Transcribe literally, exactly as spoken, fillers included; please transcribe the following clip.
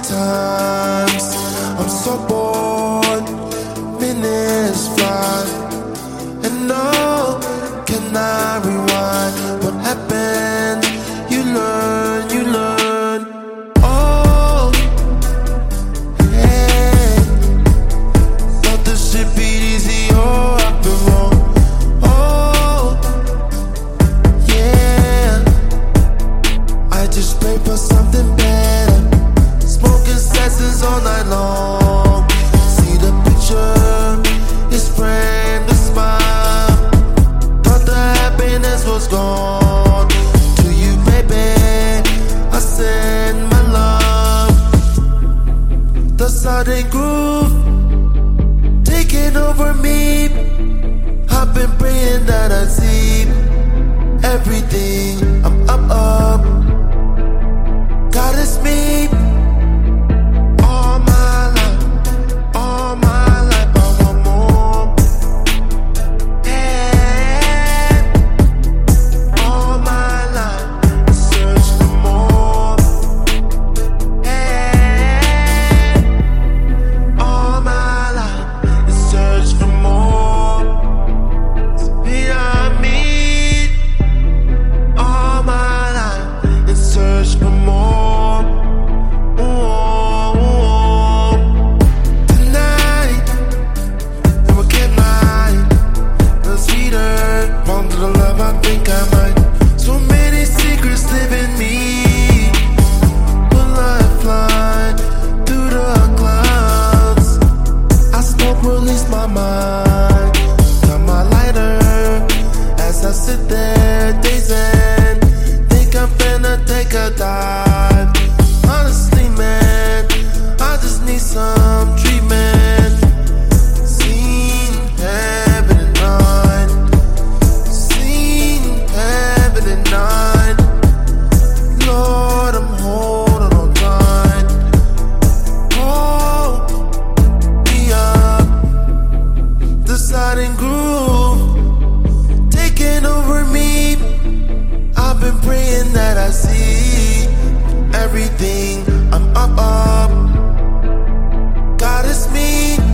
times I'm so bored, minutes fly, and no, can I rewind? What happened? You learn, you learn. Oh, hey, thought this shit be easy, oh, I've been wrong. Oh, yeah, I just pray for something better. Smoking sessions all night long. See the picture, it's framed, a smile. Thought the happiness was gone. To you, baby, I send my love. The sudden groove taking over me. I've been praying that I see everything. I'm up, up. God, it's me. All my life, all my life, I want more. Yeah. All my life, I search for more. Yeah. All my life, I search for more. It's beyond me. All my life, I search for more. Release my mind, got my lighter as I sit there dazing. Think I'm finna take a dive. Honestly, man, I just need some treatment. Seen heaven at night, seen heaven at night. Lord, I'm holding on tight. Hold me up. The sudden groove taking over me. I've been praying that I see everything. I'm up, up. God, it's me.